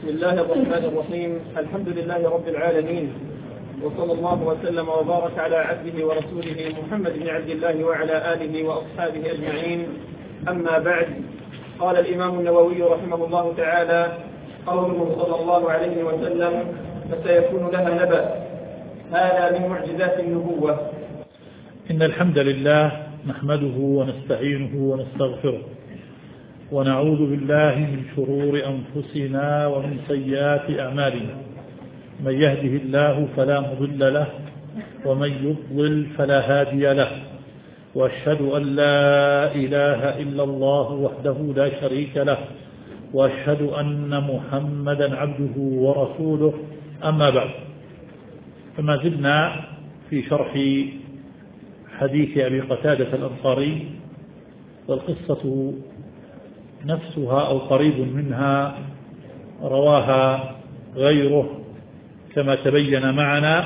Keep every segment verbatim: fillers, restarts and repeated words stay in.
بسم الله الرحمن الرحيم. الحمد لله رب العالمين، وصلى الله وسلم وبارك على عبده ورسوله محمد بن عبد الله وعلى آله وأصحابه أجمعين. أما بعد، قال الإمام النووي رحمه الله تعالى: قوله صلى الله عليه وسلم: فسيكون لها نبأ. هذا من معجزات النبوة. إن الحمد لله نحمده ونستعينه ونستغفره، ونعوذ بالله من شرور أنفسنا ومن سيئات أعمالنا. من يهده الله فلا مضل له، ومن يضلل فلا هادي له، وأشهد أن لا إله إلا الله وحده لا شريك له، وأشهد أن محمدا عبده ورسوله. أما بعد، فما زلنا في شرح حديث أبي قتادة الأنصاري، والقصة نفسها أو قريب منها رواها غيره كما تبين معنا.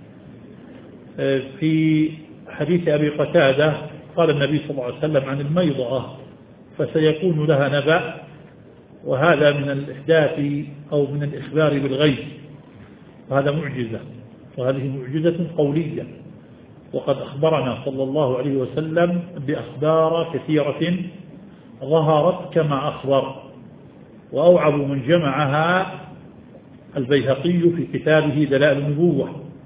في حديث أبي قتادة قال النبي صلى الله عليه وسلم عن الميضة: فسيكون لها نبأ. وهذا من الإحداث أو من الإخبار بالغيب، وهذا معجزة، وهذه معجزة قولية. وقد أخبرنا صلى الله عليه وسلم بأخبار كثيرة ظهرت كما أخبر، وأوعب من جمعها البيهقي في كتابه دلائل النبوة.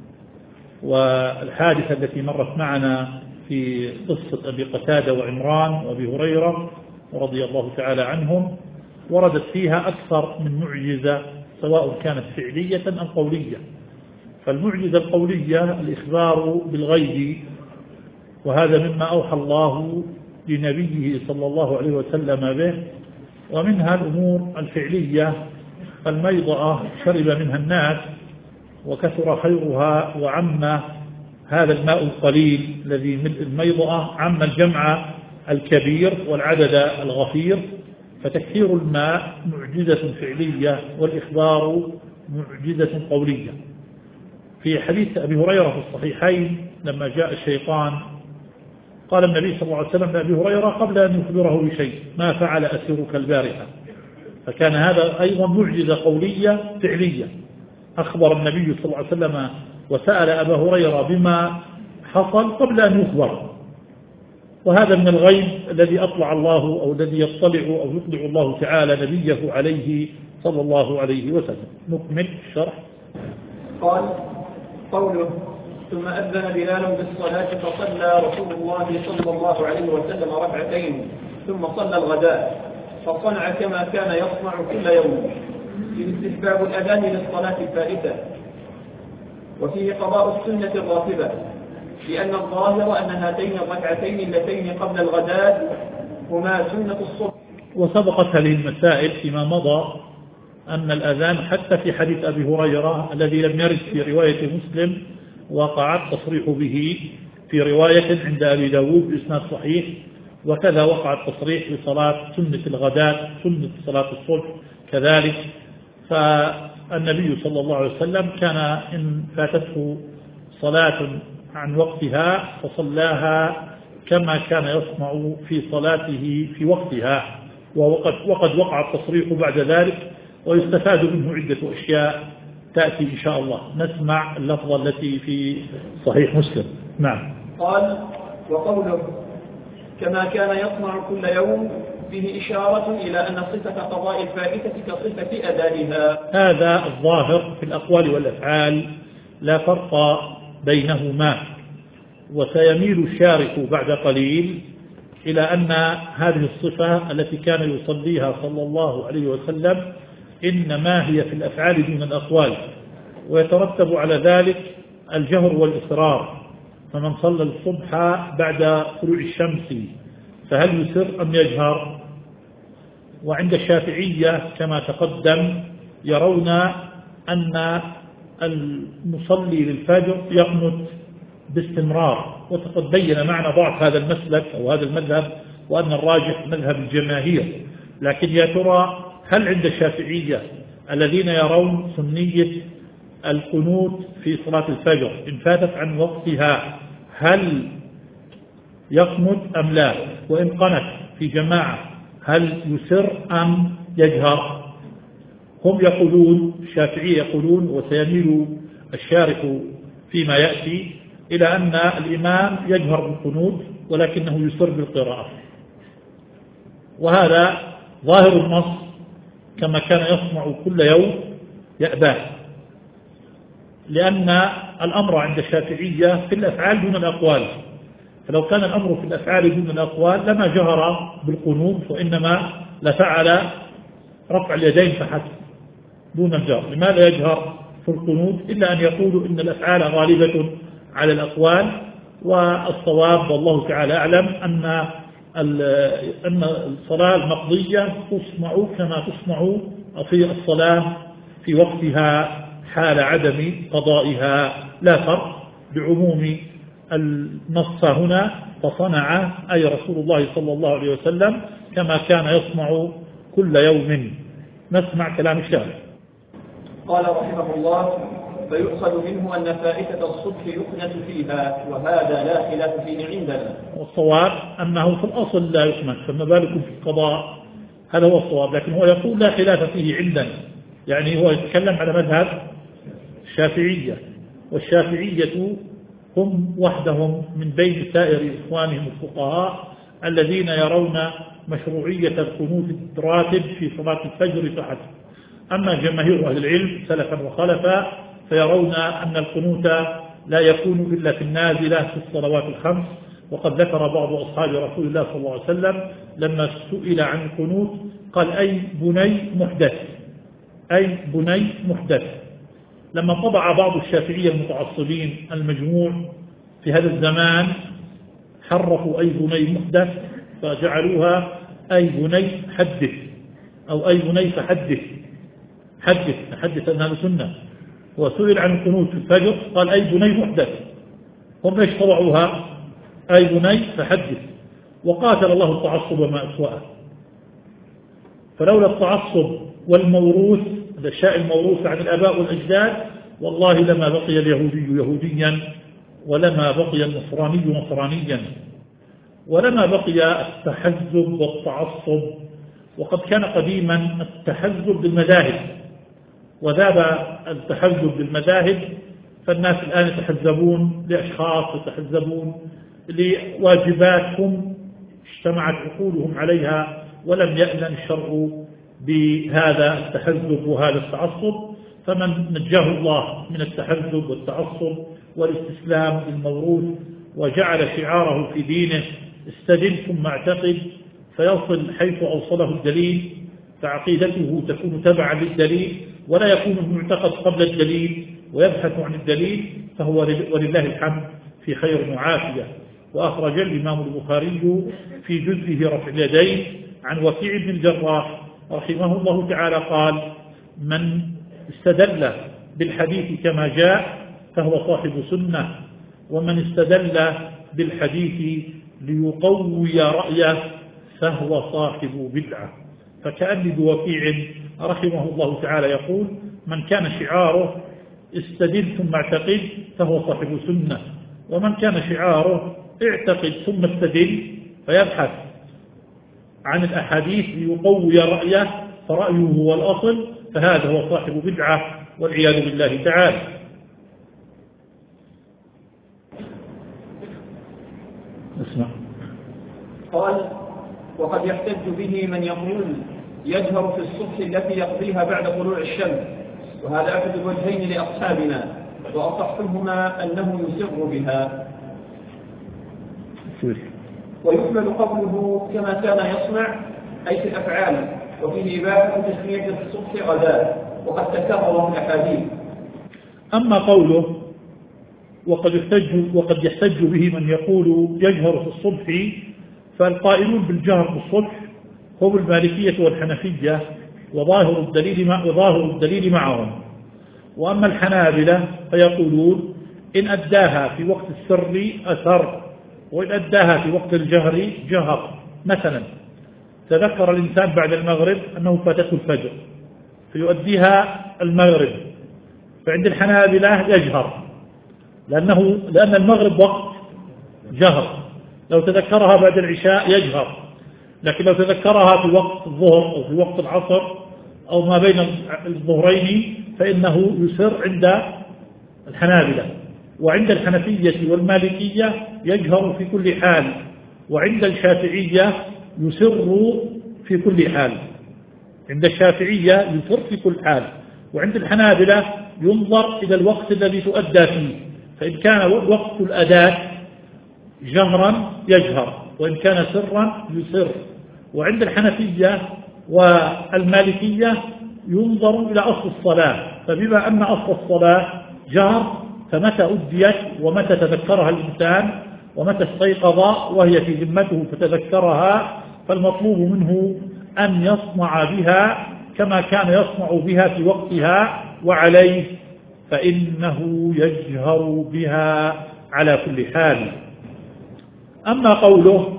والحادثة التي مرت معنا في قصة أبي قتادة وعمران وأبي هريرة رضي الله تعالى عنهم وردت فيها أكثر من معجزة، سواء كانت فعلية أو قولية. فالمعجزة القولية الإخبار بالغيب، وهذا مما أوحى الله لنبيه صلى الله عليه وسلم به. ومنها الأمور الفعلية: الميضة شرب منها الناس وكثر خيرها، وعم هذا الماء القليل الذي من الميضة عم الجمع الكبير والعدد الغفير. فتكثير الماء معجزة فعلية، والإخبار معجزة قولية. في حديث أبي هريرة في الصحيحين لما جاء الشيطان قال النبي صلى الله عليه وسلم لأبي هريرة قبل أن يخبره بشيء: ما فعل أسيرك البارحة. فكان هذا أيضا معجزة قولية فعلية. أخبر النبي صلى الله عليه وسلم وسأل أبا هريرة بما حصل قبل أن يخبر. وهذا من الغيب الذي أطلع الله أو الذي يطلع أو يطلع الله تعالى نبيه عليه صلى الله عليه وسلم. نكمل الشرح. قال: قوله: ثم أذن بلال بالصلاة فصلى رسول الله صلى الله عليه وسلم ركعتين ثم صلى الغداء، فصنع كما كان يصنع كل يوم. في استحباب الأذان للصلاة الفائتة، وفيه قضاء السنة الراتبة، لأن الظاهر أن هاتين الركعتين اللتين قبل الغداء هما سنة الصبح. وسبقت هذه المسائل فيما مضى أن الأذان حتى في حديث أبي هريرة الذي لم يرد في رواية مسلم وقع التصريح به في رواية عند أبي داود بإسناد صحيح، وكذا وقع التصريح بصلاة سنة الغداء، سنة صلاة الصبح كذلك. فالنبي صلى الله عليه وسلم كان إن فاتته صلاة عن وقتها فصلاها كما كان يصنع في صلاته في وقتها، وقد, وقد وقع التصريح بعد ذلك. ويستفاد منه عدة أشياء تأتي إن شاء الله. نسمع اللفظة التي في صحيح مسلم. نعم. قال: وقوله كما كان يصنع كل يوم فيه إشارة إلى أن صفة قضاء الفائتة كصفة أدائها. هذا الظاهر في الأقوال والأفعال، لا فرق بينهما. وسيميل الشارح بعد قليل إلى أن هذه الصفة التي كان يصليها صلى الله عليه وسلم إنما هي في الأفعال دون الأقوال، ويترتب على ذلك الجهر والإصرار. فمن صلى الصبح بعد طلوع الشمس فهل يسر أم يجهر؟ وعند الشافعية كما تقدم يرون أن المصلي للفجر يقنت باستمرار. وقد بين معنا ضعف هذا المسلك أو هذا المذهب، وأن الراجح مذهب الجماهير. لكن يا ترى هل عند الشافعية الذين يرون سنية القنوت في صلاة الفجر إن فاتت عن وقتها هل يقنت أم لا؟ وإن قنت في جماعة هل يسر أم يجهر؟ هم يقولون الشافعية يقولون، وسيميل الشارح فيما يأتي إلى أن الإمام يجهر بالقنوت ولكنه يسر بالقراءة، وهذا ظاهر النص كما كان يصنع كل يوم يأباه، لأن الأمر عند الشافعية في الأفعال دون الأقوال، فلو كان الأمر في الأفعال دون الأقوال لما جهر بالقنوت وإنما لفعل رفع اليدين فحسب دون الجهر. لماذا يجهر في القنوت إلا أن يقولوا إن الأفعال غالبة على الأقوال، والصواب والله تعالى أعلم أن أن الصلاة المقضية تصنع كما تصنع في الصلاة في وقتها حال عدم قضائها، لا فرق بعموم النص هنا، فصنع أي رسول الله صلى الله عليه وسلم كما كان يصنع كل يوم. نسمع كلام الشارع. قال رحمه الله: فيؤخذ منه أن فائتة الصبح يقنت فيها، وهذا لا خلاف فيه عندنا. والصواب أنه في الأصل لا يقنت، فما بالكم في القضاء، هذا هو الصواب، لكن هو يقول لا خلاف فيه عندنا، يعني هو يتكلم على مذهب الشافعية، والشافعية هم وحدهم من بين سائر إخوانهم الفقهاء الذين يرون مشروعية القنوت الراتب في صلاة الفجر فحسب. أما جماهير أهل العلم سلفا وخلفا فيرون أن القنوت لا يكون إلا في النازلة في الصلوات الخمس، وقد ذكر بعض أصحاب رسول الله صلى الله عليه وسلم لما سئل عن القنوت قال: أي بني محدث، أي بني محدث. لما طبع بعض الشافعية المتعصبين المجموع في هذا الزمان حرفوا أي بني محدث فجعلوها أي بني حدث، أو أي بني فحدث، حدث حدث أن هذا سنة. وسئل عن القنوت في الفجر قال: أي بني محدث. هم ليش طبعوها أي بني فحدث؟ وقاتل الله التعصب وما أسوأه. فلولا التعصب والموروث، الأشياء الموروثة عن الآباء والأجداد، والله لما بقي اليهودي يهوديا، ولما بقي النصراني نصرانيا، ولما بقي التحزب والتعصب. وقد كان قديما التحزب بالمذاهب، وذاب التحزب بالمذاهب، فالناس الآن يتحزبون لأشخاص، يتحزبون لواجبات هم اجتمعت عقولهم عليها، ولم يأذن الشرع بهذا التحزب وهذا التعصب. فمن نجاه الله من التحزب والتعصب والاستسلام للموروث وجعل شعاره في دينه استدل ثم اعتقد، فيصل حيث أوصله الدليل، فعقيدته تكون تبعا للدليل ولا يكون المعتقد قبل الدليل، ويبحث عن الدليل، فهو ولله الحمد في خير وعافية. وأخرج الإمام البخاري في جزئه رفع اليدين عن وكيع بن الجراح رحمه الله تعالى قال: من استدل بالحديث كما جاء فهو صاحب سنة، ومن استدل بالحديث ليقوي رأيه فهو صاحب بدعة. فكأن بوكيع رحمه الله تعالى يقول: من كان شعاره استدل ثم اعتقد فهو صاحب سنة، ومن كان شعاره اعتقد ثم استدل فيبحث عن الأحاديث ليقوي رأيه فرأيه هو الأصل، فهذا هو صاحب بدعة والعياذ بالله تعالى. اسمع. قال: وقد يحتج به من يقول يجهر في الصبح التي يقضيها بعد طلوع الشمس، وهذا أحد الوجهين لأصحابنا، وأصحهما أنه يسر بها. ويحمل قوله كما كان يصنع أي في الأفعال، وفيه إباحة تسمية الصبح غداء، وقد تكرر في الأحاديث. أما قوله وقد يحتج, وقد يحتج به من يقول يجهر في الصبح، فالقائلون بالجهر في الصبح هم المالكية والحنفية، وظاهر الدليل مع وظاهر الدليل معهم. وأما الحنابلة فيقولون إن أداها في وقت السر أثر، وإن أداها في وقت الجهر جهر. مثلا تذكر الإنسان بعد المغرب أنه فاتته الفجر فيؤديها المغرب، فعند الحنابلة يجهر، لأنه لأن المغرب وقت جهر. لو تذكرها بعد العشاء يجهر، لكن لو تذكرها في وقت الظهر أو في وقت العصر أو ما بين الظهرين فإنه يسر عند الحنابلة، وعند الحنفية والمالكية يجهر في كل حال، وعند الشافعية يسر في كل حال. عند الشافعية يسر في كل حال، وعند الحنابلة ينظر إلى الوقت الذي تؤدى فيه، فإن كان وقت الأداء جهرا يجهر، وإن كان سرا يسر. وعند الحنفية والمالكية ينظر إلى أصل الصلاة، فبما أن أصل الصلاة جهر فمتى أديت ومتى تذكرها الإنسان ومتى استيقظ وهي في ذمته فتذكرها، فالمطلوب منه أن يصنع بها كما كان يصنع بها في وقتها، وعليه فإنه يجهر بها على كل حال. أما قوله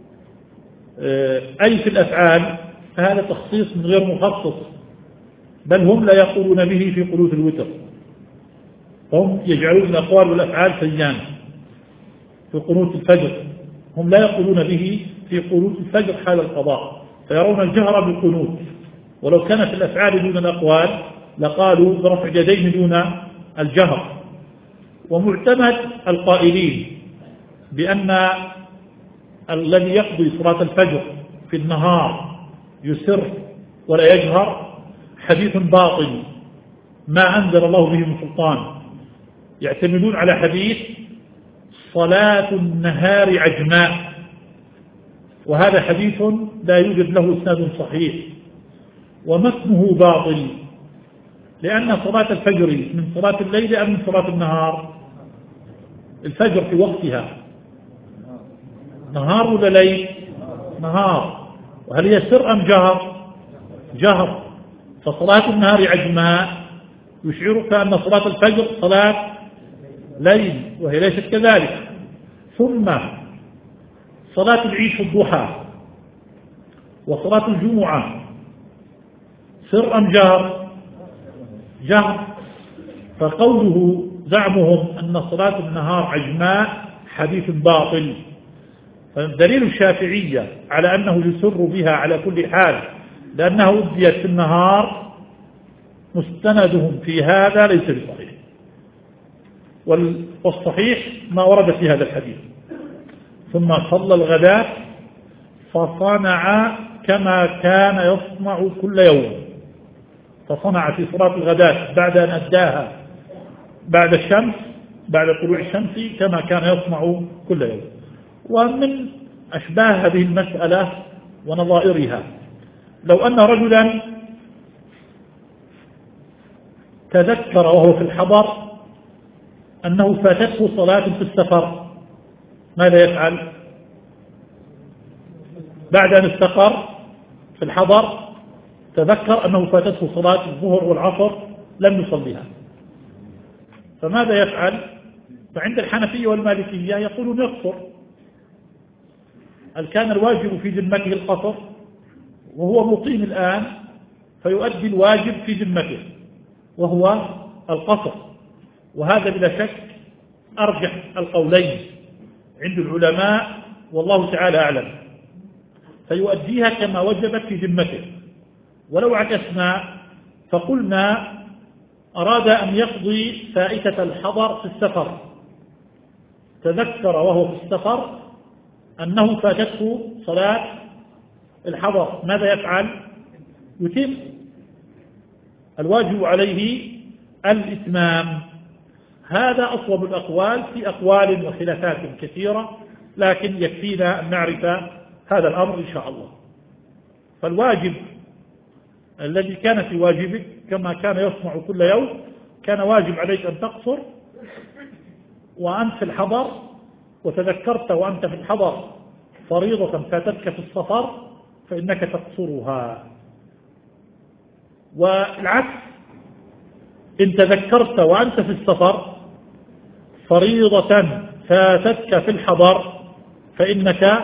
أي في الأفعال فهذا تخصيص من غير مخصص، بل هم لا يقولون به في قنوت الوتر، هم يجعلون الأقوال والأفعال سيان في قنوت الفجر، هم لا يقولون به في قنوت الفجر حال القضاء، فيرون الجهر بالقنوت، ولو كانت الأفعال دون الأقوال لقالوا برفع اليدين دون الجهر. ومعتمد القائلين بأن الذي يقضي صلاة الفجر في النهار يسر ولا يجهر حديث باطل ما أنزل الله به من سلطان، يعتمدون على حديث صلاة النهار عجماء، وهذا حديث لا يوجد له إسناد صحيح ومتنه باطل، لأن صلاة الفجر من صلاة الليل أم من صلاة النهار؟ الفجر في وقتها نهار ولا ليل؟ نهار. وهل هي سر أم جهر؟ جهر. فصلاة النهار عجماء يشعرك أن صلاة الفجر صلاة ليل، وهي ليست كذلك. ثم صلاة العيد في الضحى وصلاة الجمعة سر أم جهر؟ جهر. فقوله زعمهم أن صلاة النهار عجماء حديث باطل. فدليل الشافعية على أنه يسر بها على كل حال لأنه أديت في النهار مستندهم في هذا ليس بصحيح، والصحيح ما ورد في هذا الحديث. ثم صلى الغداة فصنع كما كان يصنع كل يوم، فصنع في صلاة الغداة بعد أن أداها بعد الشمس بعد طلوع الشمس كما كان يصنع كل يوم. ومن أشباه هذه المسألة ونظائرها لو أن رجلا تذكر وهو في الحضر أنه فاتته صلاة في السفر، ماذا يفعل؟ بعد أن استقر في الحضر تذكر أنه فاتته صلاة الظهر والعصر لم يصليها، فماذا يفعل؟ فعند الحنفية والمالكية يقولون يقصر. هل كان الواجب في ذمته القصر وهو مقيم الآن فيؤدي الواجب في ذمته وهو القصر، وهذا بلا شك أرجح القولين عند العلماء والله تعالى أعلم، فيؤديها كما وجبت في ذمته. ولو عكسنا فقلنا أراد أن يقضي فائتة الحضر في السفر، تذكر وهو في السفر أنه فاتته صلاة الحضر، ماذا يفعل؟ يتم. الواجب عليه الإتمام. هذا أصوب الأقوال، في أقوال وخلافات كثيرة، لكن يكفينا أن نعرف هذا الأمر إن شاء الله. فالواجب الذي كان في واجبك كما كان يصنع كل يوم كان واجب عليك أن تقصر، وأنت في الحضر وتذكرت وأنت في الحضر فريضة فاتتك في السفر فإنك تقصرها. والعكس إن تذكرت وأنت في السفر فريضة فاتتك في الحضر فإنك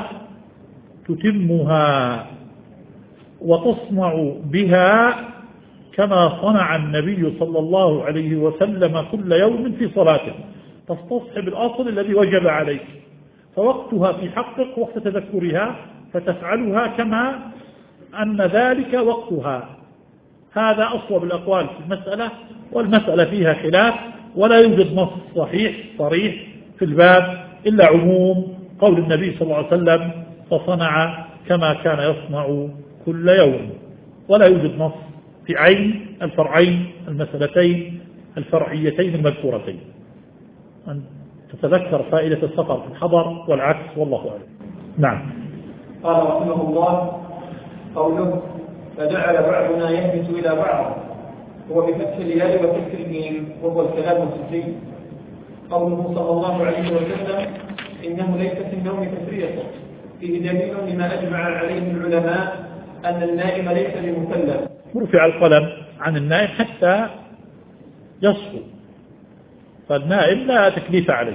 تتمها وتصنع بها كما صنع النبي صلى الله عليه وسلم كل يوم في صلاته، تستصحب الأصل الذي وجب عليك، فوقتها في حقك وقت تذكرها فتفعلها كما أن ذلك وقتها. هذا أصوب الأقوال في المسألة، والمسألة فيها خلاف، ولا يوجد نص صحيح صريح في الباب إلا عموم قول النبي صلى الله عليه وسلم فصنع كما كان يصنع كل يوم، ولا يوجد نص في عين الفرعين المسألتين الفرعيتين المذكورتين. أن تتذكر فائدة السفر في الحضر والعكس، والله أعلم. نعم. قال رحمه الله: قوله فجعل بعضنا يهبط إلى بعض هو بفتح الياء وكسر الميم وهو الكلام الصحيح. قوله صلى الله عليه وسلم إنه ليس في النوم تفريط فيه دليل لما أجمع عليه العلماء أن النائم ليس بمكلف. رفع القلم عن النائم حتى يصحو، فالنائم لا تكليف عليه،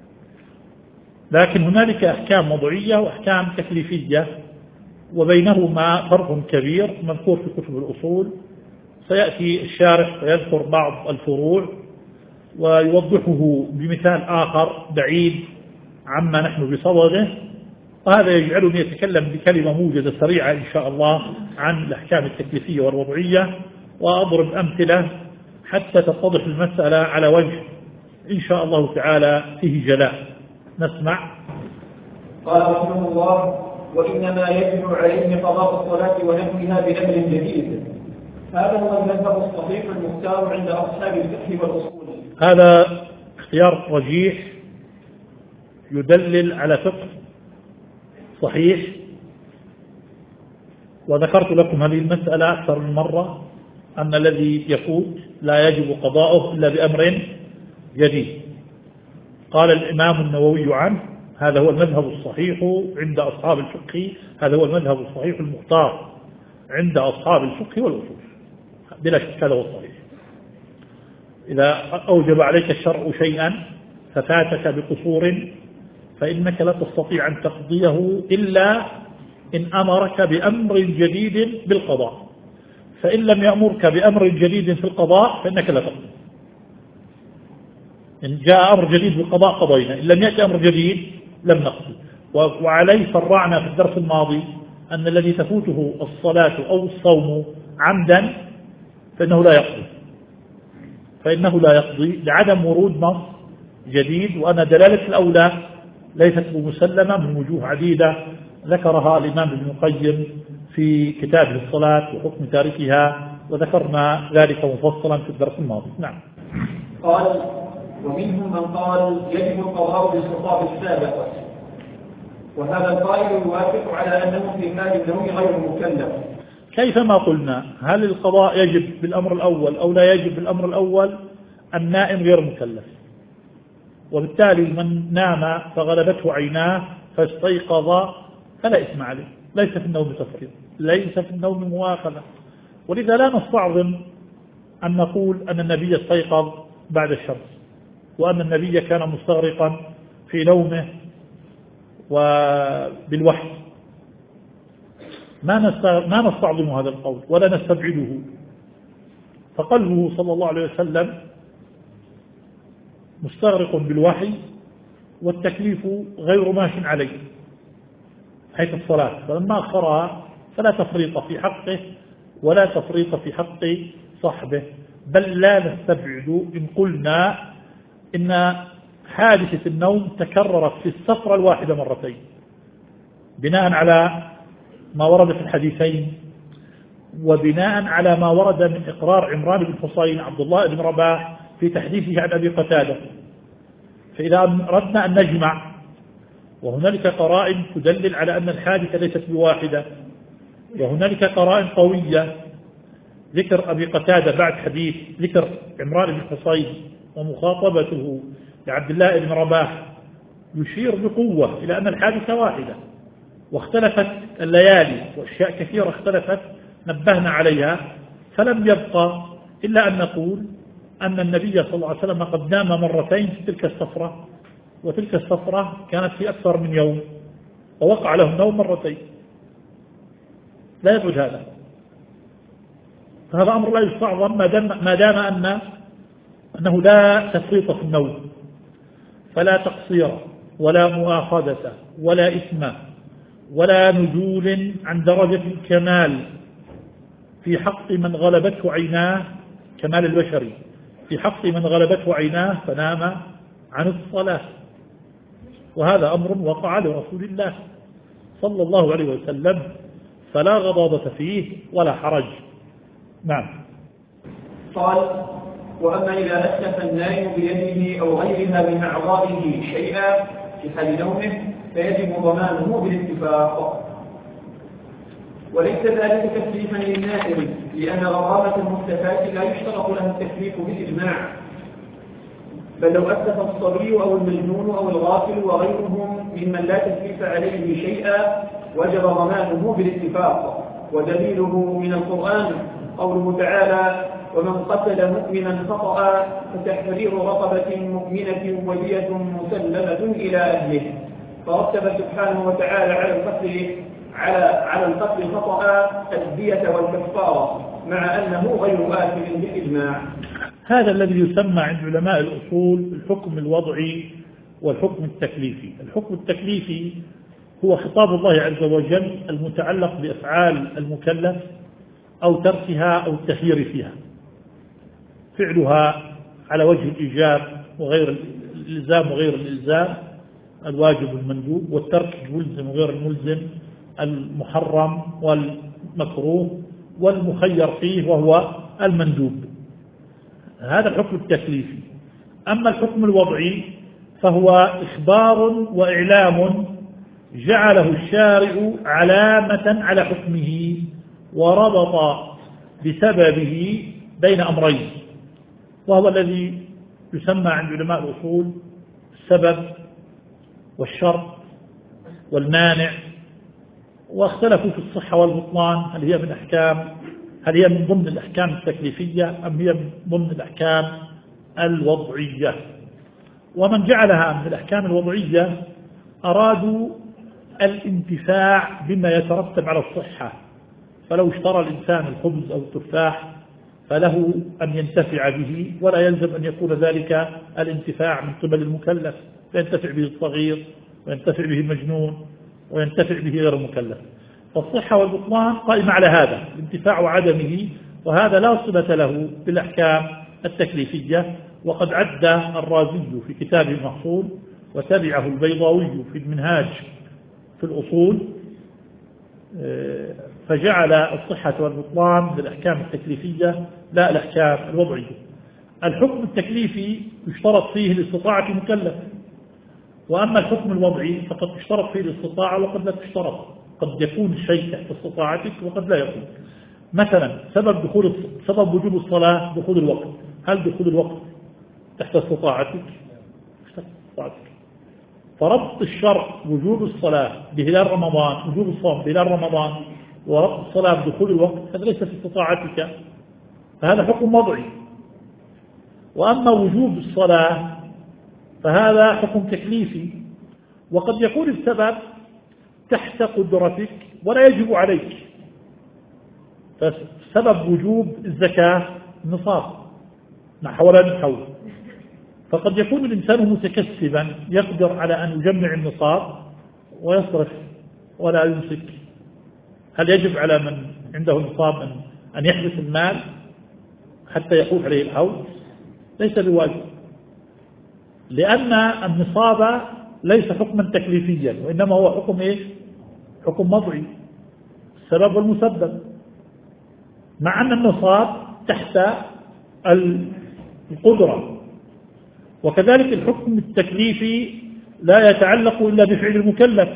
لكن هنالك أحكام وضعية وأحكام تكليفية، وبينهما فرق كبير مذكور في كتب الأصول. سيأتي الشارح ويذكر بعض الفروع ويوضحه بمثال آخر بعيد عما نحن بصدده، وهذا يجعلني أتكلم بكلمة موجزة سريعة إن شاء الله عن الأحكام التكليفية والوضعية، وأضرب أمثلة حتى تتضح المسألة على وجه إن شاء الله تعالى فيه جلاء. نسمع. قال رحمه الله: وإنما يجب عليه قضاء الصلاة ونحوها بأمر جديد. هذا هو المذهب الصحيح المختار عند أصحاب الفقه والأصول. هذا اختيار رجيح يدلل على فقه صحيح، وذكرت لكم هذه المسألة أكثر من مرة، أن الذي يفوت لا يجب قضاؤه إلا بأمر جديد. قال الإمام النووي عنه: هذا هو المذهب الصحيح عند أصحاب الفقه، هذا هو المذهب الصحيح المختار عند أصحاب الفقه والأصول، بلا شك هذا هو الصحيح. إذا أوجب عليك الشرع شيئا ففاتك بقصور فإنك لا تستطيع أن تقضيه إلا إن أمرك بأمر جديد بالقضاء، فإن لم يأمرك بأمر جديد في القضاء فإنك لا تقضي. إن جاء أمر جديد بالقضاء قضينا، إن لم يأتي أمر جديد لم نقضي. وعليه فرعنا في الدرس الماضي أن الذي تفوته الصلاة أو الصوم عمدا فإنه لا يقضي، فإنه لا يقضي لعدم ورود نص جديد، وأن دلالة الأولى ليست بمسلمة من وجوه عديدة ذكرها الإمام ابن القيم في كتابه الصلاة وحكم تاركها، وذكرنا ذلك مفصلا في الدرس الماضي. نعم. قال: ومنهم من قال يجب القضاء بالخطاب السابق، وهذا القائل يوافق على أنه في حال النوم غير مكلف. كيفما قلنا، هل القضاء يجب بالأمر الأول أو لا يجب بالأمر الأول؟ النائم غير مكلف، وبالتالي من نام فغلبته عيناه فاستيقظ فلا إثم عليه، ليس في النوم تفريط، ليس في النوم مواخذة. ولذا لا نستعظم أن نقول أن النبي استيقظ بعد الشمس، وأن النبي كان مستغرقا في نومه وبالوحي. ما ما نستعظم هذا القول ولا نستبعده، فقلبه صلى الله عليه وسلم مستغرق بالوحي، والتكليف غير ماش عليه حيث الصلاة، فلما أخرها فلا تفريط في حقه ولا تفريط في حق صحبه. بل لا نستبعد إن قلنا إن حادثة النوم تكررت في السفرة الواحدة مرتين، بناء على ما ورد في الحديثين، وبناء على ما ورد من إقرار عمران بن حصين عبد الله بن رباح في تحديثه عن أبي قتادة. فإذا أردنا أن نجمع، وهنالك قرائن تدلل على أن الحادثة ليست بواحدة، وهنالك قرائن قوية، ذكر أبي قتادة بعد حديث ذكر عمران بن حصين ومخاطبته لعبد الله بن رباح يشير بقوة إلى أن الحادثة واحدة، واختلفت الليالي وأشياء كثيرة اختلفت نبهنا عليها، فلم يبقى إلا أن نقول أن النبي صلى الله عليه وسلم قد نام مرتين في تلك السفرة، وتلك السفرة كانت في أكثر من يوم، ووقع له النوم مرتين. لا يبعد هذا، فهذا أمر لا يستعظم ما دام, ما دام أن أنه لا تفريط في النوم، فلا تقصير ولا مؤاخذة ولا إثم ولا نزول عن درجة الكمال في حق من غلبته عيناه كمال البشري، في حق من غلبته عيناه فنام عن الصلاة، وهذا أمر وقع لرسول الله صلى الله عليه وسلم، فلا غضاضة فيه ولا حرج. نعم. قال: وأما إذا أسلف النائم بيده أو غيرها من أعضائه شيئا في حال نومه فيجب ضمانه بالاتفاق، وليس ذلك تكليفا للنائم، لأن غرامة المختفاة لا يشترط لها التكليف بالإجماع، بل لو أسلف الصبي أو المجنون أو الغافل وغيرهم ممن لا تكليف عليه شيئا وجب ضمانه بالاتفاق. ودليله من القرآن قوله تعالى: ومن قتل مؤمنا خطأ فتحرير رقبة مؤمنة ودية مسلمة إلى أهله، فرتب سبحانه وتعالى على القتل على على القتل خطأ الدية والكفارة، مع أنه غير آثم بالإجماع. هذا الذي يسمى عند علماء الأصول الحكم الوضعي والحكم التكليفي. الحكم التكليفي هو خطاب الله عز وجل المتعلق بأفعال المكلف أو تركها أو التخيير فيها، فعلها على وجه الإيجاب وغير الإلزام وغير الإلزام، الواجب والمندوب، والترك الملزم وغير الملزم، المحرم والمكروه، والمخير فيه وهو المندوب. هذا الحكم التكليفي. أما الحكم الوضعي فهو إخبار وإعلام جعله الشارع علامة على حكمه وربط بسببه بين أمرين، وهو الذي يسمى عند علماء الأصول السبب والشرط والمانع. واختلفوا في الصحة والبطلان، هل هي من أحكام هل هي من ضمن الأحكام التكليفية أم هي من ضمن الأحكام الوضعية. ومن جعلها من الأحكام الوضعية أرادوا الانتفاع بما يترتب على الصحة، فلو اشترى الإنسان الخبز أو التفاح فله أن ينتفع به، ولا يلزم أن يكون ذلك الانتفاع من قبل المكلف، فينتفع به الصغير وينتفع به المجنون وينتفع به غير المكلف. فالصحة والبطلان قائمة على هذا الانتفاع وعدمه، وهذا لا صلة له بالأحكام التكليفية. وقد عد الرازي في كتابه المحصول وتبعه البيضاوي في المنهاج في الأصول، فجعل الصحة والبطلان بالأحكام التكليفية لا الأحكام الوضعية. الحكم التكليفي يشترط فيه الاستطاعة المكلف، وأما الحكم الوضعي فقد تشترط فيه الاستطاعة وقد لا تشترط، قد يكون الشيء تحت استطاعتك وقد لا يكون. مثلا سبب دخول سبب وجوب الصلاة دخول الوقت، هل دخول الوقت تحت استطاعتك؟ تحت استطاعتك. فربط الشرع وجوب الصلاة بهلال رمضان، وجوب الصوم بهلال رمضان، وربط الصلاة بدخول الوقت هذا ليس في استطاعتك، فهذا حكم وضعي. وأما وجوب الصلاة فهذا حكم تكليفي، وقد يكون السبب تحت قدرتك ولا يجب عليك. فسبب وجوب الزكاة النصاب نحو ولا نحو، فقد يكون الإنسان متكسبا يقدر على أن يجمع النصاب ويصرف ولا يمسك، هل يجب على من عنده نصاب أن أن يحبس المال حتى يحول عليه الحول؟ ليس بواجب، لأن النصاب ليس حكما تكليفيا، وإنما هو حكم إيه؟ حكم وضعي، السبب والمسبب، مع أن النصاب تحت القدرة. وكذلك الحكم التكليفي لا يتعلق إلا بفعل المكلف،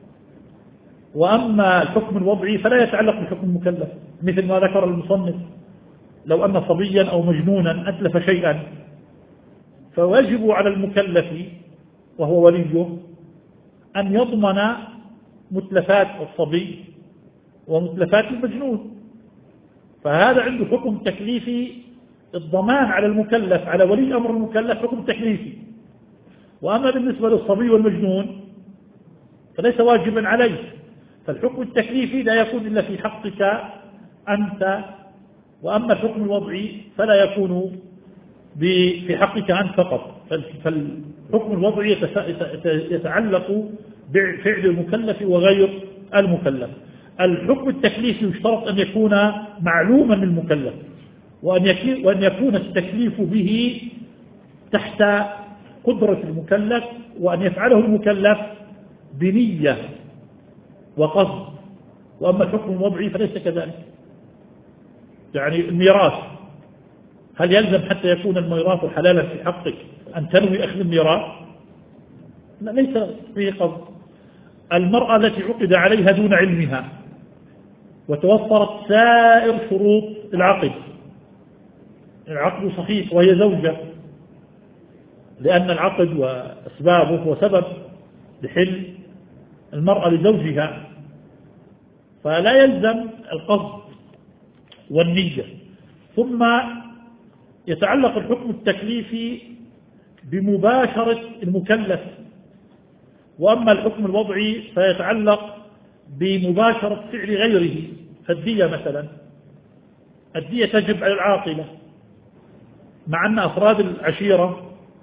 وأما الحكم الوضعي فلا يتعلق بحكم المكلف، مثل ما ذكر المصنف: لو أن صبيا أو مجنونا أتلف شيئا فواجب على المكلف وهو وليه أن يضمن متلفات الصبي ومتلفات المجنون، فهذا عنده حكم تكليفي، الضمان على المكلف على ولي أمر المكلف حكم تكليفي. وأما بالنسبة للصبي والمجنون فليس واجبا عليه، فالحكم التكليفي لا يكون إلا في حقك أنت، وأما الحكم الوضعي فلا يكون في حقك أنت فقط. فالحكم الوضعي يتعلق بفعل المكلف وغير المكلف. الحكم التكليفي يشترط أن يكون معلوما للمكلف، وأن يكون التكليف به تحت قدرة المكلف، وأن يفعله المكلف بنية وقصد. وأما الحكم الوضعي فليس كذلك. يعني الميراث، هل يلزم حتى يكون الميراث حلالا في حقك أن تنوي أخذ الميراث؟ لا، ليس فيه قصد. المرأة التي عقد عليها دون علمها وتوفرت سائر شروط العقد، العقد صحيح وهي زوجة، لأن العقد وأسبابه هو سبب لحل المرأة لزوجها، فلا يلزم القصد والنية. ثم يتعلق الحكم التكليفي بمباشرة المكلف، وأما الحكم الوضعي فيتعلق بمباشرة فعل غيره. فالدية مثلا، الدية تجب على العاقلة، مع أن أفراد العشيرة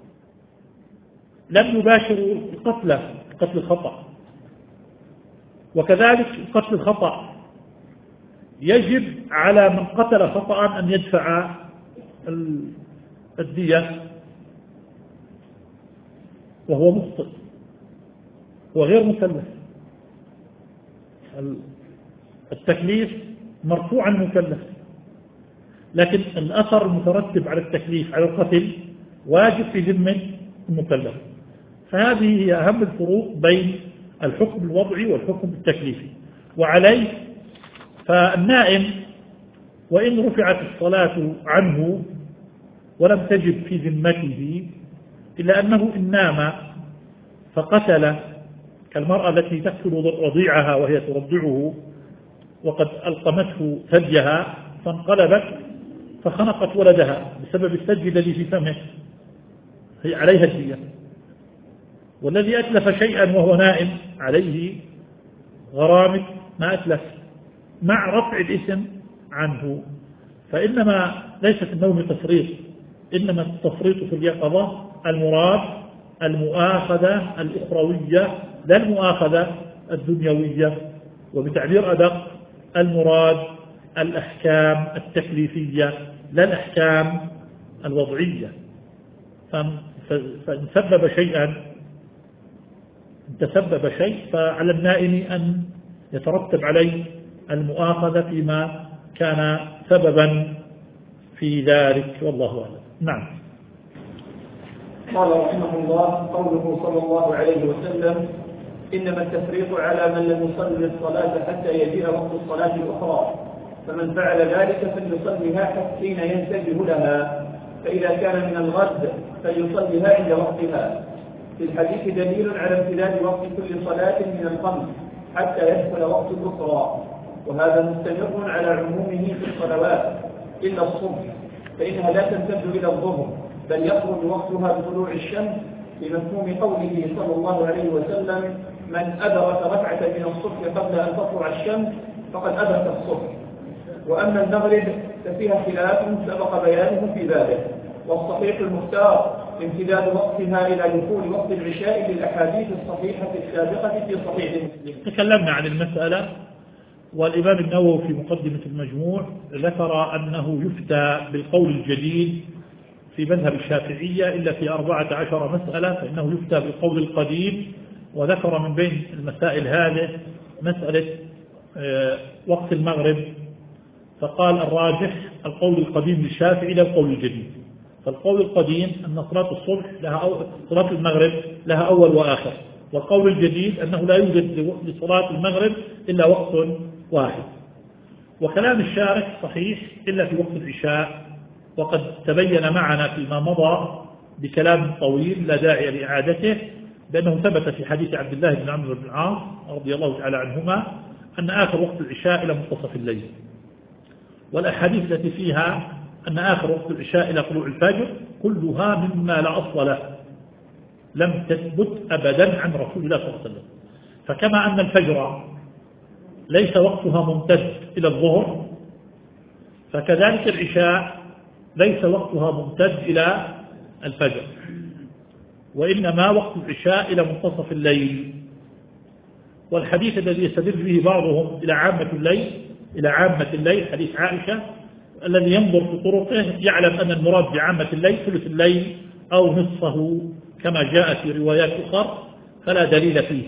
لم يباشروا القتل قتل الخطأ. وكذلك قتل الخطأ يجب على من قتل خطأ أن يدفع الدية وهو مخطئ وغير مكلف. التكليف مرفوع عن المكلف، لكن الأثر المترتب على التكليف على القتل واجب في ذمة المكلف. فهذه هي أهم الفروق بين الحكم الوضعي والحكم التكليفي. وعليه فالنائم وإن رفعت الصلاة عنه ولم تجب في ذمته، إلا أنه إن نام فقتل، كالمرأة التي تقتل رضيعها وهي ترضعه وقد ألقمته ثديها فانقلبت فخنقت ولدها بسبب الثدي الذي في فمه، هي عليها الدية. والذي أتلف شيئا وهو نائم عليه غرامة ما أتلف مع رفع الإثم عنه. فإنما ليس في النوم تفريط، إنما التفريط في اليقظة المراد المؤاخذة الأخروية لا المؤاخذة الدنيوية، وبتعبير أدق المراد الأحكام التكليفية لا الأحكام الوضعية. فإن سبب شيئا تسبب شيء فعلى النائم أن يترتب عليه المؤاخذة فيما كان سببا في ذلك، والله أعلم. نعم. قال رحمه الله: قوله صلى الله عليه وسلم: إنما التفريط على من لم يصلي الصلاة حتى يجيء وقت الصلاة الأخرى، فمن فعل ذلك فليصليها حين ينتبه لها، فإذا كان من الغد فليصليها عند وقتها. في الحديث دليل على امتداد وقت كل صلاة من الخمس حتى يدخل وقت الأخرى، وهذا مستمر على عمومه في الصلوات إلا الصبح، فإنها لا تمتد إلى الظهر، بل يخرج وقتها بطلوع الشمس، بمفهوم قوله صلى الله عليه وسلم: من أدرك ركعة من الصبح قبل أن تطلع الشمس فقد أدرك الصبح. وأما المغرب ففيها خلاف سبق بيانه في ذلك، والصحيح المختار امتداد وقتها إلى دخول وقت العشاء للأحاديث الصحيحة السابقة في صحيح مسلم. تكلمنا عن المسألة، والإمام النووي في مقدمة المجموع ذكر أنه يفتى بالقول الجديد في مذهب الشافعية إلا في أربعة عشر مسألة، فإنه يفتى بالقول القديم، وذكر من بين المسائل هذه مسألة وقت المغرب، فقال الراجح القول القديم للشافعي لا القول الجديد. فالقول القديم أن صلاة الصبح لها أو صلاة المغرب لها أول وآخر، والقول الجديد أنه لا يوجد لصلاة المغرب إلا وقت واحد. وكلام الشارح صحيح إلا في وقت العشاء، وقد تبين معنا فيما مضى بكلام طويل لا داعي لإعادته بأنه ثبت في حديث عبد الله بن عمرو بن العاص رضي الله تعالى عنهما أن آخر وقت العشاء إلى منتصف الليل، والأحاديث التي فيها أن آخر وقت العشاء إلى طلوع الفجر كلها مما لا أصل له، لم تثبت أبدا عن رسول الله صلى الله عليه وسلم. فكما أن الفجر ليس وقتها ممتد إلى الظهر، فكذلك العشاء ليس وقتها ممتد إلى الفجر، وإنما وقت العشاء إلى منتصف الليل. والحديث الذي يستدل به بعضهم إلى عامة الليل إلى عامة الليل حديث عائشة الذي ينظر في طرقه يعلم أن المراد بعامة الليل ثلث الليل أو نصفه كما جاء في روايات أخرى، فلا دليل فيه.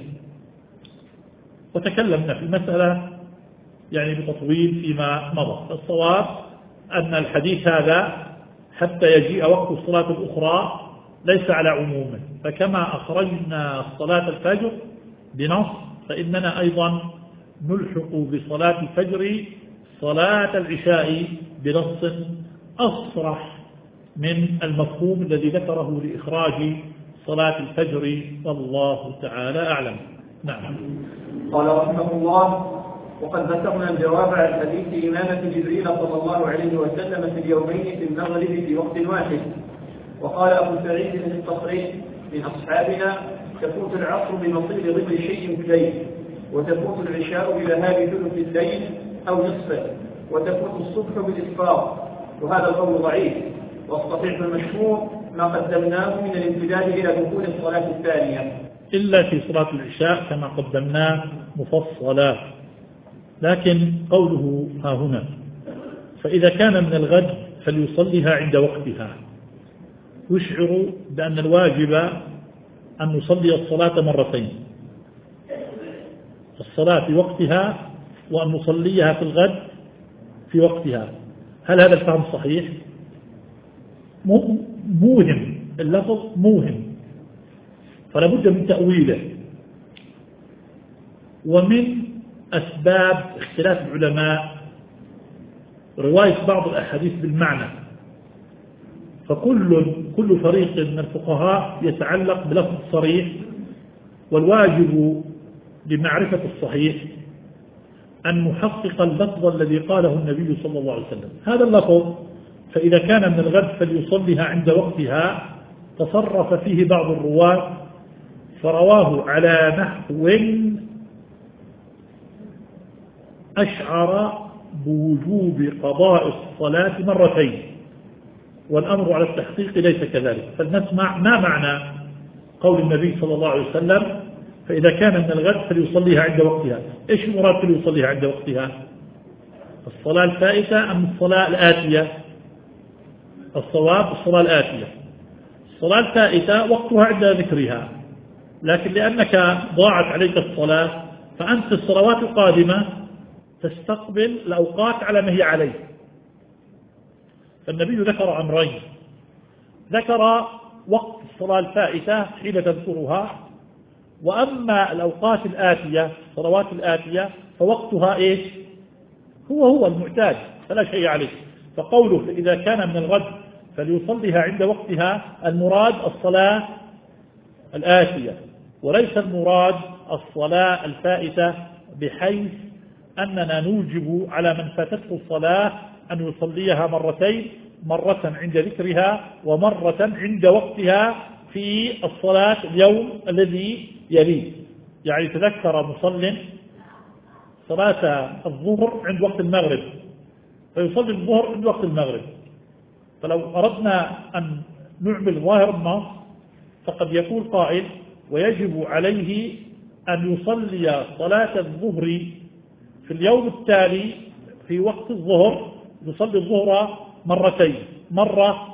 وتكلمنا في المسألة يعني بتطويل فيما مضى. الصواب أن الحديث هذا حتى يجيء وقت الصلاة الأخرى ليس على عمومه، فكما أخرجنا صلاة الفجر بنص فإننا أيضا نلحق بصلاة الفجر صلاة العشاء بنص أصرح من المفهوم الذي ذكره لإخراج صلاة الفجر، والله تعالى أعلم. نعم. قال رحمه الله: وقد ذكرنا الجواب عن حديث إمامة جبريل صلى الله عليه وسلم في اليومين في المغرب في وقت واحد. وقال أبو سعيد الصخري من أصحابنا: تفوت العصر بمصير ظل شيء في الليل، وتفوت العشاء بذهاب ثلث الليل أو نصفه، وتفوت الصبح بالإسفار، وهذا القول ضعيف، والصحيح المشهور ما قدمناه من الامتداد إلى دخول الصلاة الثانية إلا في صلاة العشاء كما قدمناه مفصلا. لكن قوله ها هنا: فإذا كان من الغد فليصليها عند وقتها، يشعر بأن الواجب أن نصلي الصلاة مرتين، الصلاة في وقتها وأن نصليها في الغد في وقتها. هل هذا الفهم صحيح؟ موهم، اللفظ موهم، فلا بد من تأويله. ومن أسباب اختلاف العلماء رواية بعض الأحاديث بالمعنى، فكل كل فريق من الفقهاء يتعلق بلفظ صريح، والواجب بمعرفة الصحيح أن نحقق اللفظ الذي قاله النبي صلى الله عليه وسلم. هذا اللفظ فإذا كان من الغد فليصليها عند وقتها تصرف فيه بعض الرواة فرواه على نحو أشعر بوجوب قضاء الصلاة مرتين، والأمر على التحقيق ليس كذلك. فلنسمع ما معنى قول النبي صلى الله عليه وسلم: فإذا كان من الغد فليصليها عند وقتها. إيش المراد فليصليها عند وقتها؟ الصلاة الفائتة أم الصلاة الآتية؟ الصواب الصلاة الآتية. الصلاة الفائتة وقتها عند ذكرها، لكن لأنك ضاعت عليك الصلاة فأنت الصلوات القادمة تستقبل الأوقات على ما هي عليه. فالنبي ذكر أمرين: ذكر وقت الصلاة الفائتة حين تذكرها، وأما الأوقات الآتية الصلوات الآتية فوقتها إيش؟ هو هو المعتاد فلا شيء عليه. فقوله إذا كان من الغد فليصليها عند وقتها المراد الصلاة الآتية، وليس المراد الصلاة الفائتة، بحيث أننا نوجب على من فاتته الصلاة أن يصليها مرتين، مرة عند ذكرها ومرة عند وقتها في الصلاة اليوم الذي يليه. يعني تذكر مصل صلاة الظهر عند وقت المغرب فيصلي الظهر عند وقت المغرب، فلو أردنا أن نعمل ظاهر النص فقد يقول قائل: ويجب عليه أن يصلي صلاة الظهر في اليوم التالي في وقت الظهر، يصلي الظهر مرتين، مرة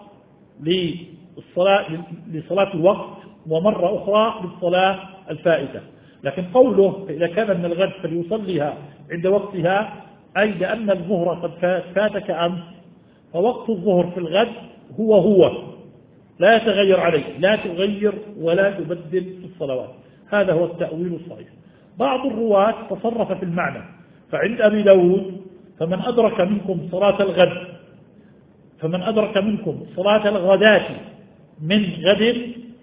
للصلاة لصلاة الوقت ومرة أخرى للصلاة الفائتة. لكن قوله إذا كان من الغد فليصليها عند وقتها أي لأن الظهر قد فاتك أمس، فوقت الظهر في الغد هو هو لا يتغير عليه، لا تغير ولا تبدل في الصلوات. هذا هو التأويل الصحيح. بعض الرواة تصرف في المعنى، فعند أبي داود: فمن أدرك منكم صلاة الغد فمن أدرك منكم صلاة الغداة من غد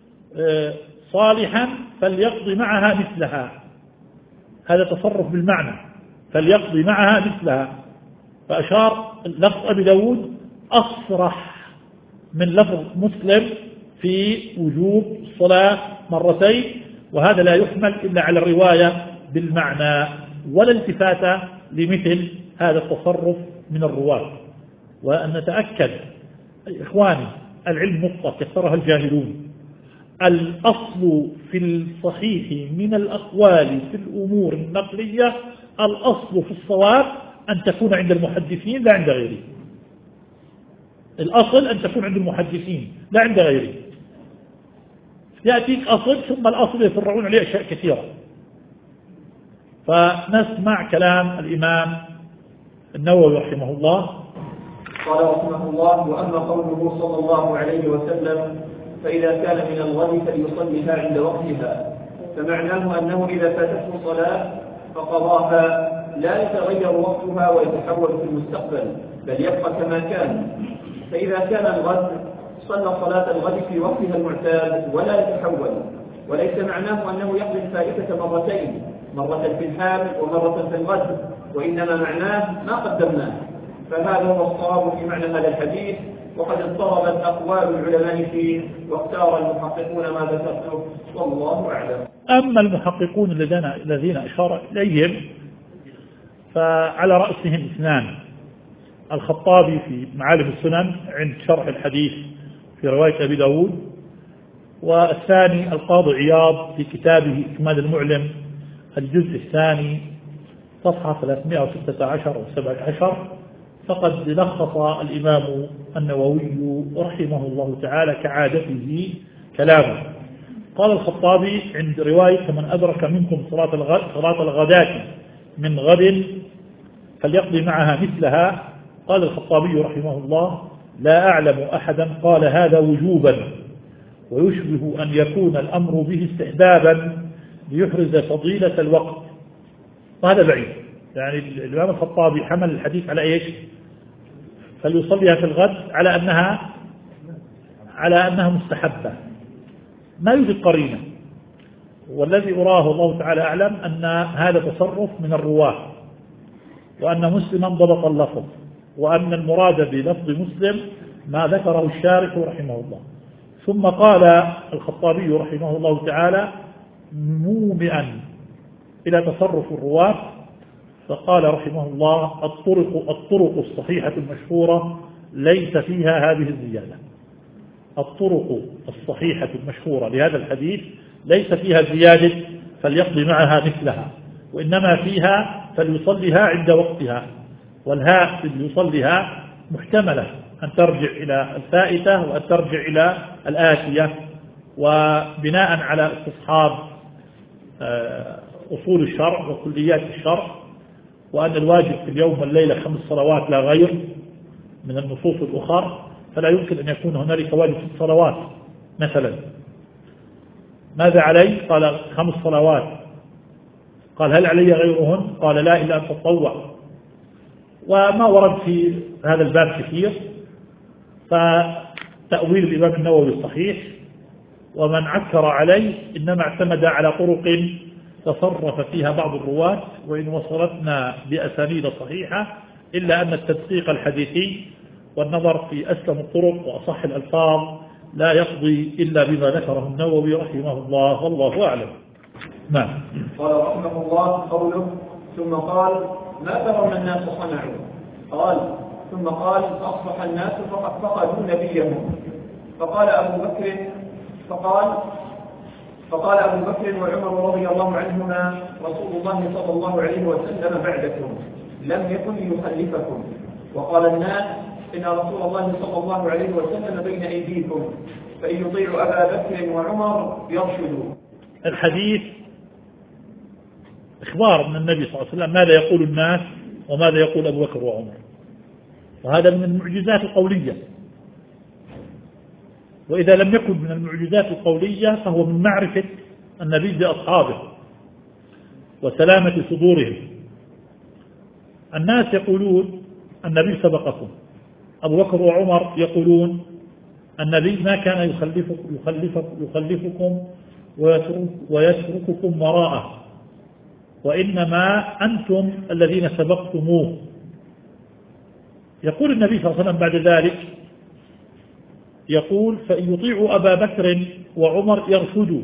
صالحا فليقضي معها مثلها. هذا تصرف بالمعنى، فليقضي معها مثلها. فأشار لفظ أبي داود أصرح من لفظ مسلم في وجوب الصلاة مرتين، وهذا لا يحمل إلا على الرواية بالمعنى ولا التفات لمثل هذا التصرف من الرواة. وأن نتأكد إخواني العلم نقطة كثرها الجاهلون، الأصل في الصحيح من الأقوال في الأمور النقلية الأصل في الصواب أن تكون عند المحدثين لا عند غيرهم. الأصل أن تكون عند المحدثين لا عند غيرهم. يأتيك أصل ثم الأصل يفرعون عليه أشياء كثيرة. فنسمع كلام الإمام النووي رحمه الله. قال رحمه الله: وأما قوله صلى الله عليه وسلم فإذا كان من الغد فليصليها عند وقتها، فمعناه أنه إذا فاتته صلاة فقضاها لا يتغير وقتها ويتحول في المستقبل، بل يبقى كما كان. فإذا كان الغد صلى صلاة الغد في وقتها المعتاد ولا يتحول، وليس معناه أنه يقضي الفائتة مرتين، مرة في الحال ومرة في الغد، وإنما معناه ما قدمناه. فهذا هو الصواب في معنى هذا الحديث، وقد اضطربت أقوال العلماء فيه، واختار المحققون ما ذكرته، والله أعلم. أما المحققون الذين أشار إليهم فعلى رأسهم اثنان: الخطابي في معالم السنن عند شرح الحديث في رواية أبي داود، والثاني القاضي عياض في كتابه إكمال المعلم الجزء الثاني صفحة ثلاثمائة وستة عشر و سبعة عشر. فقد لخص الإمام النووي رحمه الله تعالى كعادته كلامه. قال الخطابي عند رواية: من أدرك منكم صلاة الغد صلاة الغداة من غد فليقضي معها مثلها. قال الخطابي رحمه الله: لا أعلم أحدا قال هذا وجوبا، ويشبه أن يكون الأمر به استحبابا ليحرز فضيلة الوقت، وهذا بعيد. يعني الإمام الخطابي حمل الحديث على إيش؟ فليصليها في الغد على أنها على أنها مستحبة، ما يوجد قرينة. والذي أراه الله تعالى أعلم أن هذا تصرف من الرواه، وأن مسلما ضبط اللفظ، وأن المراد بلفظ مسلم ما ذكره الشارح رحمه الله. ثم قال الخطابي رحمه الله تعالى مومئا إلى تصرف الرواه، فقال رحمه الله: الطرق الطرق الصحيحة المشهورة ليس فيها هذه الزيادة. الطرق الصحيحة المشهورة لهذا الحديث ليس فيها زيادة فليقضي معها مثلها، وإنما فيها فليصليها عند وقتها. والهاء فليصليها محتملة أن ترجع إلى الفائتة وأن ترجع إلى الآتية، وبناء على استصحاب أصول الشرع وكليات الشرع، وأن الواجب في اليوم والليلة خمس صلوات لا غير من النصوص الأخرى، فلا يمكن أن يكون هنالك واجب ست صلوات مثلا. ماذا علي؟ قال خمس صلوات. قال هل علي غيرهن؟ قال لا إلا أن تطوع. وما ورد في هذا الباب كثير، فتأويل الإمام النووي صحيح، ومن عكر عليه إنما اعتمد على طرق تصرف فيها بعض الرواة، وإن وصلتنا بأسانيد صحيحة، إلا أن التدقيق الحديثي والنظر في أسلم الطرق وأصح الألفاظ لا يقضي إلا بما ذكره النووي رحمه الله، والله أعلم. نعم. قال رحمه الله قوله: ثم قال: ما ترون الناس صنعوا؟ قال: ثم قال: فأصبح الناس فقدوا نبيهم. فقال أبو بكر فقال فقال أبو بكر وعمر رضي الله عنهما: رسول الله صلى الله عليه وسلم بعدكم لم يكن ليخلفكم. وقال الناس: إن رسول الله صلى الله عليه وسلم بين أيديكم، فإن يطيعوا أبا بكر وعمر يرشدوا. الحديث إخبار من النبي صلى الله عليه وسلم ماذا يقول الناس وماذا يقول أبو بكر وعمر، وهذا من المعجزات القولية. وإذا لم يكن من المعجزات القولية فهو من معرفة النبي بأصحابه وسلامة صدورهم. الناس يقولون النبي سبقكم، أبو بكر وعمر يقولون النبي ما كان يخلفكم, يخلفكم, يخلفكم ويترككم وراءه، وإنما أنتم الذين سبقتموه. يقول النبي صلى الله عليه وسلم بعد ذلك، يقول: فإن يطيعوا أبا بكر وعمر يرشدوا،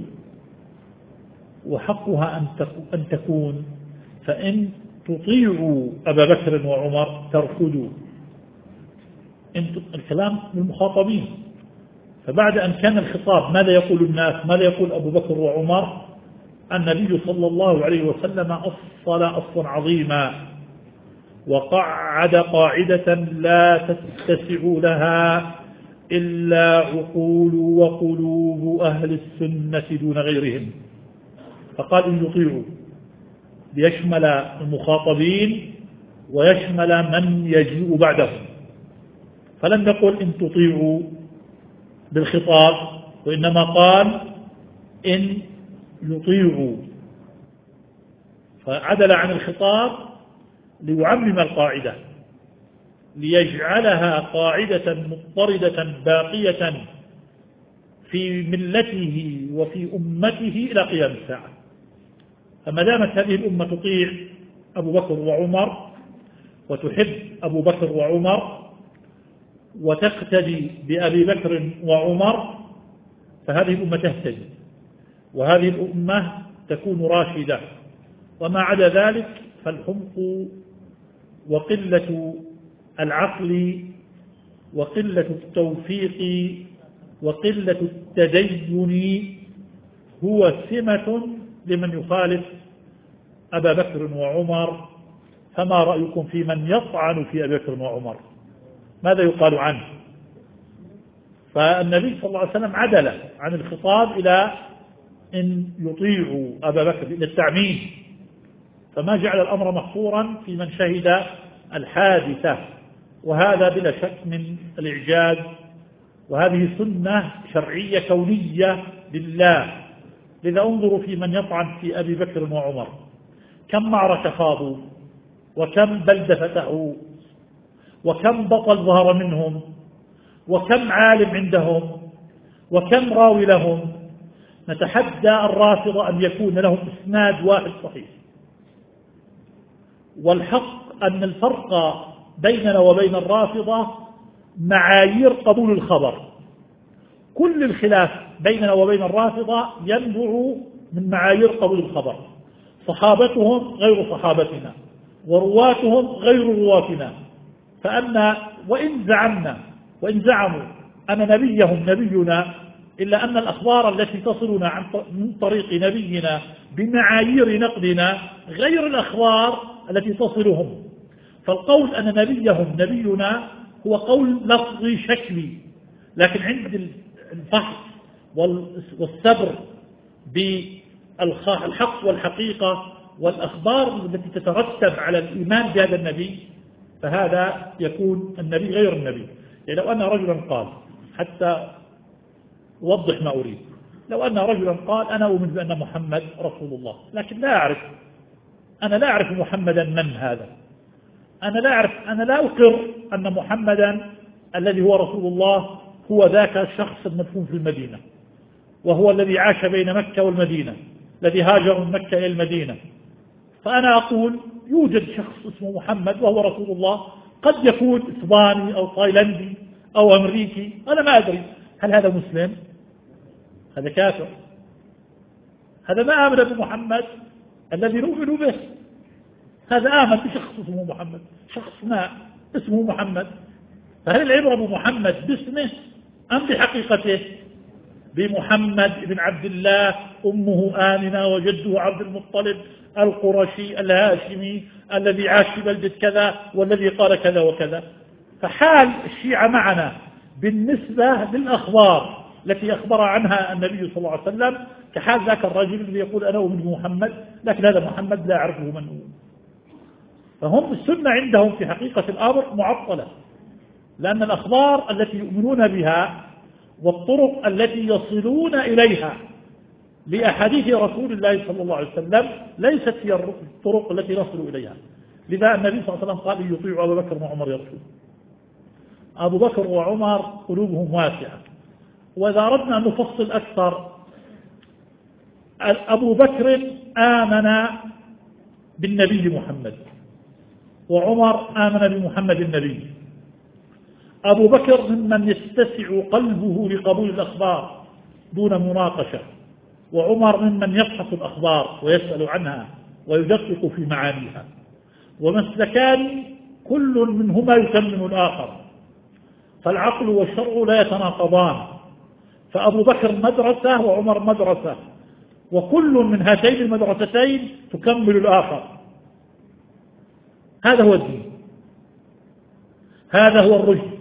وحقها أن تكون فإن تطيعوا أبا بكر وعمر ترشدوا. الكلام للمخاطبين، فبعد أن كان الخطاب ماذا يقول الناس، ماذا يقول أبو بكر وعمر، النبي صلى الله عليه وسلم أصل أصلا عظيما وقعد قاعدة لا تتسع لها إلا عقول وقلوب أهل السنة دون غيرهم. فقال إن يطيعوا ليشمل المخاطبين ويشمل من يجيء بعدهم، فلم يقل إن تطيعوا بالخطاب، وإنما قال إن يطيعوا، فعدل عن الخطاب ليعمم القاعدة، ليجعلها قاعدة مضطردة باقية في ملته وفي أمته إلى قيام الساعة. فما دامت هذه الأمة تطيع أبو بكر وعمر وتحب أبو بكر وعمر وتقتدي بأبي بكر وعمر، فهذه الأمة تهتدي وهذه الأمة تكون راشدة. وما عدا ذلك فالحمق وقلة العقل وقلة التوفيق وقلة التدين هو سمة لمن يخالف أبا بكر وعمر. فما رأيكم في من يطعن في أبي بكر وعمر؟ ماذا يقال عنه؟ فالنبي صلى الله عليه وسلم عدل عن الخطاب إلى إن يطيعوا أبا بكر، إلى التعميم، فما جعل الأمر محصورا في من شهد الحادثة، وهذا بلا شك من الإعجاز، وهذه سنة شرعية كونية لله. لذا انظروا في من يطعن في أبي بكر وعمر، كم معركة خاضوا، وكم بلدة فتحوا، وكم بطل ظهر منهم، وكم عالم عندهم، وكم راوي لهم. نتحدى الرافضة أن يكون لهم إسناد واحد صحيح. والحق أن الفرق بيننا وبين الرافضة معايير قبول الخبر. كل الخلاف بيننا وبين الرافضة ينبع من معايير قبول الخبر، صحابتهم غير صحابتنا ورواتهم غير رواتنا. فأن وإن زعمنا وإن زعموا أن نبيهم نبينا، إلا أن الأخبار التي تصلنا عن من طريق نبينا بمعايير نقدنا غير الأخبار التي تصلهم. فالقول أن نبيهم نبينا هو قول لفظي شكلي، لكن عند الفحص والصبر بالحق والحقيقة والأخبار التي تترتب على الإيمان بهذا النبي، فهذا يكون النبي غير النبي. يعني لو أن رجلا قال، حتى أوضح ما أريد، لو أن رجلا قال أنا أؤمن بأن محمد رسول الله، لكن لا أعرف، أنا لا أعرف محمدا من هذا، أنا لا أعرف، أنا لا أقر أن محمدا الذي هو رسول الله هو ذاك الشخص المدفون في المدينة، وهو الذي عاش بين مكة والمدينة، الذي هاجر من مكة إلى المدينة. فأنا أقول يوجد شخص اسمه محمد وهو رسول الله، قد يكون إسباني أو تايلندي أو أمريكي، أنا ما أدري. هل هذا مسلم؟ هذا كافر، هذا ما آمن بمحمد الذي نؤمن به، هذا آمن بشخص اسمه محمد، شخص ما اسمه محمد. فهل العبرة بمحمد باسمه أم بحقيقته؟ بمحمد بن عبد الله، أمه آمنة وجده عبد المطلب القرشي الهاشمي الذي عاش في بلدة كذا والذي قال كذا وكذا. فحال الشيعة معنا بالنسبة للأخبار التي أخبر عنها النبي صلى الله عليه وسلم كحال ذاك الرجل الذي يقول أنا أؤمن بمحمد، لكن هذا محمد لا أعرفه من هو. فهم السنة عندهم في حقيقة الأمر معطلة، لأن الأخبار التي يؤمنون بها والطرق التي يصلون إليها لأحاديث رسول الله صلى الله عليه وسلم ليست هي الطرق التي نصل إليها. لذا النبي صلى الله عليه وسلم قال إن يطيعوا أبا بكر وعمر يرشدون. أبو بكر وعمر قلوبهم واسعة. وإذا أردنا أن نفصل أكثر، أبو بكر آمن بالنبي محمد، وعمر آمن بمحمد النبي. أبو بكر ممن يتسع قلبه لقبول الأخبار دون مناقشة، وعمر ممن يبحث الأخبار ويسأل عنها ويدقق في معانيها. ومسلكان كل منهما يتمم الآخر، فالعقل والشرع لا يتناقضان، فأبو بكر مدرسة وعمر مدرسة، وكل من هاتين المدرستين تكمل الآخر. هذا هو الدين، هذا هو الرشد.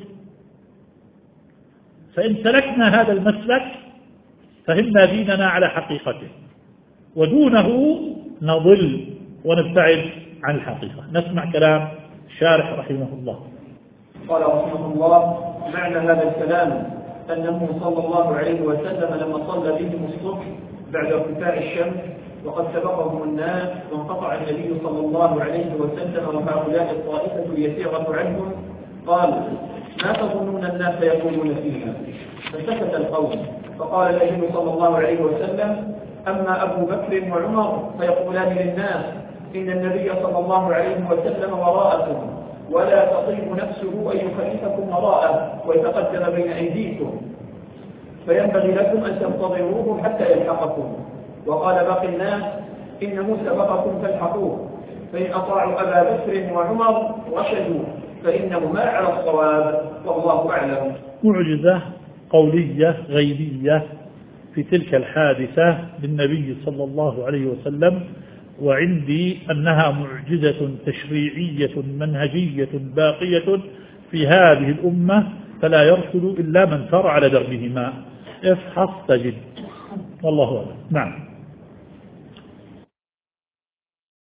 فإن سلكنا هذا المسلك فهمنا ديننا على حقيقته، ودونه نضل ونبتعد عن الحقيقة. نسمع كلام الشارح رحمه الله. قال رحمه الله: معنى هذا الكلام أنه صلى الله عليه وسلم لما صلى بهم الصبح بعد ارتفاع الشمس وقد سبقهم الناس وانقطع النبي صلى الله عليه وسلم وهؤلاء الطائفة اليسيرة عنهم، قال: ما تظنون الناس يقولون فيها؟ فسكت القوم، فقال النبي صلى الله عليه وسلم: أما أبو بكر وعمر فيقولان للناس إن النبي صلى الله عليه وسلم وراءكم، ولا تطيب نفسه أن يخلفكم وراءه ويتقدم بين أيديكم، فينبغي لكم أن تنتظروه حتى يلحقكم. وقال باقي الناس: إنه سبقكم فالحقوه، فإن أطاعوا أبا بكر وعمر رشدوا، فإنهما على الصواب، والله أعلم. معجزة قولية غيبية في تلك الحادثة للنبي صلى الله عليه وسلم، وعندي أنها معجزة تشريعية منهجية باقية في هذه الأمة، فلا يرشد إلا من سار على دربهما. افحص تجد، والله أعلم. نعم.